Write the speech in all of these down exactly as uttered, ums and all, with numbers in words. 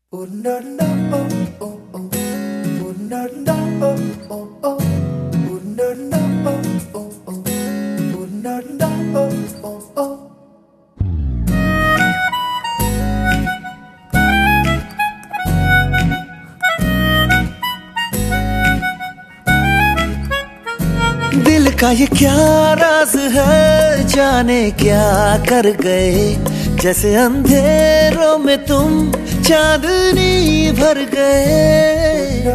Oh no no oh oh oh oh no no oh oh oh oh no no oh oh oh oh no no oh oh oh दिल का ये क्या राज है, जाने क्या कर गए। जैसे अंधेरों में तुम चांदनी भर गए।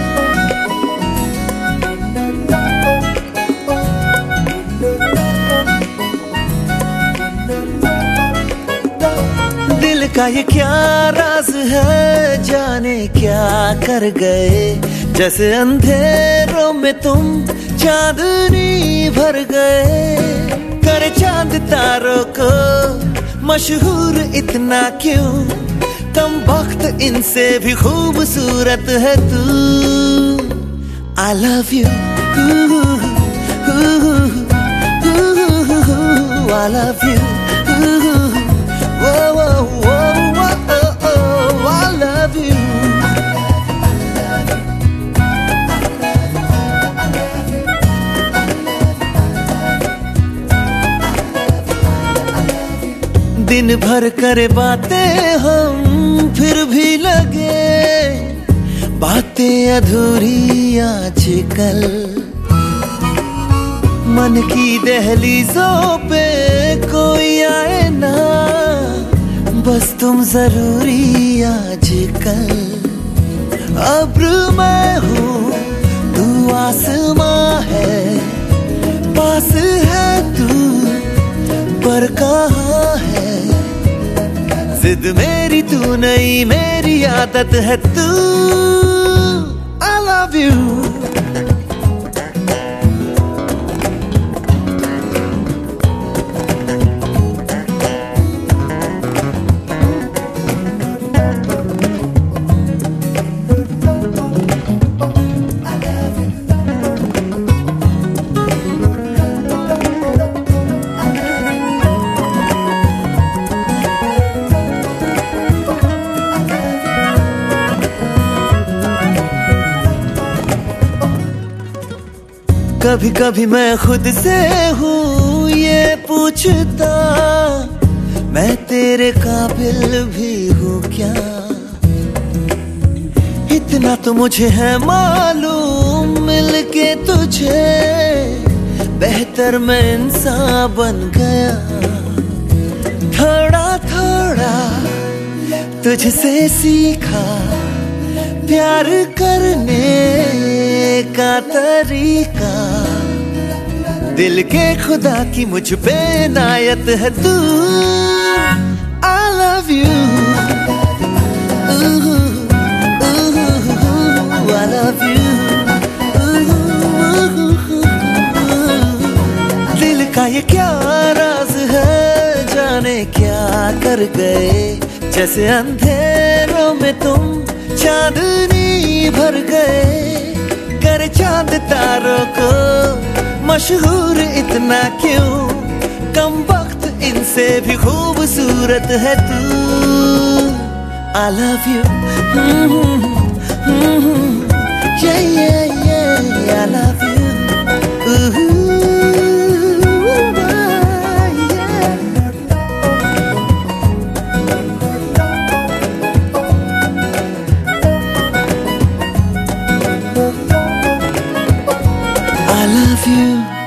दिल का ये क्या राज है, जाने क्या कर गए। जैसे अंधेरों में तुम चांदनी भर गए। कर चांद तारों को मशहूर इतना क्यों, कम वक्त इनसे भी खूबसूरत है तू। I love you, I love you, whoa, whoa, whoa, whoa, I love you. दिन भर करे बातें हम, फिर भी लगे बातें अधूरी आजकल। मन की दहलीजों पे कोई आए ना, बस तुम जरूरी आजकल। अब्र मैं हूँ तू आसमां है, पास है तू पर कहाँ है। जिद मेरी तू नहीं, मेरी आदत है तू। I love you. कभी कभी मैं खुद से हूँ ये पूछता, मैं तेरे काबिल भी हूँ क्या। इतना तो मुझे है मालूम, मिलके तुझे बेहतर मैं इंसान बन गया। थोड़ा थोड़ा तुझसे सीखा प्यार करने का तरीका। दिल के खुदा की मुझ पे इनायत है तू। I love you, ooh, ooh, I love you, ooh, दिल का ये क्या राज है, जाने क्या कर गए। जैसे अंधेरों में तुम चांदनी भर गए। कर चांद तारों को मशहूर इतना क्यों, कम वक्त इनसे भी खूबसूरत है तू। I love you, mm-hmm, mm-hmm, yeah, yeah, yeah, I love you, ooh, yeah. I love you.